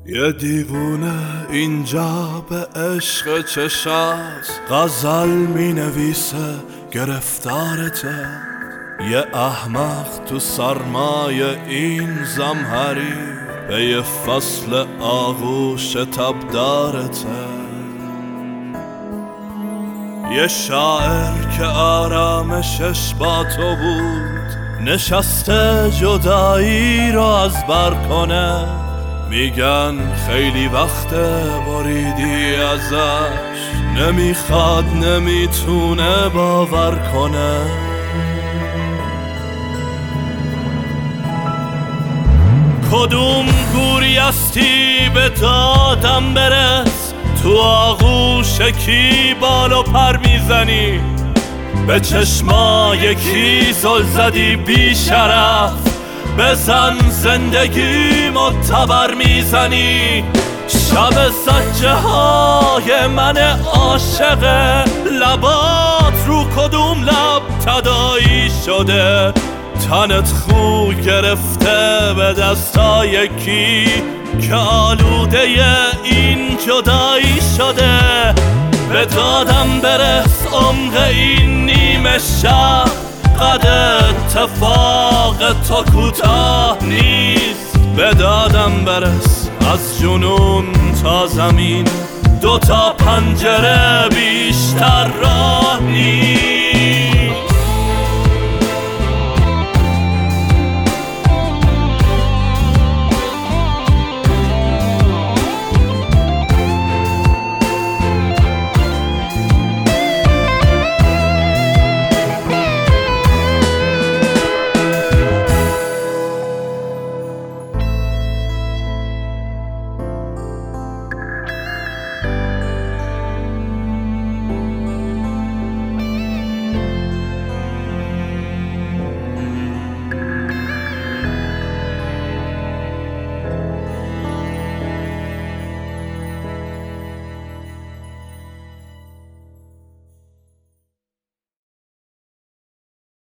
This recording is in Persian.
یه دیوونه اینجا به عشق چشات غزل می نویسه گرفتارته، یه احمق تو سرمایه این زمهری به یه فصل آغوش تبدارته. یه شاعر که آرامشش با تو بود نشسته جدایی رو از بر کنه، میگن خیلی وقته بریدی ازش، نمیخواد نمیتونه باور کنه. کدوم گوری هستی به دادم برس، تو آغوش کی بال و پر میزنی، به چشمای کی زل زدی بی شرف، بزن زندگی معتبر میزنی. شب سجه های من عاشق، لبات رو کدوم لب تداعی شده، تنت خو گرفته به دستای کی که آلوده این جدایی شده. به دادم برس عمق این نیمه شب، قد اتفاق تو کوتاه نیست. به دادم برس از جنون تا زمین، 2 تا پنجره بیشتر راه نیست.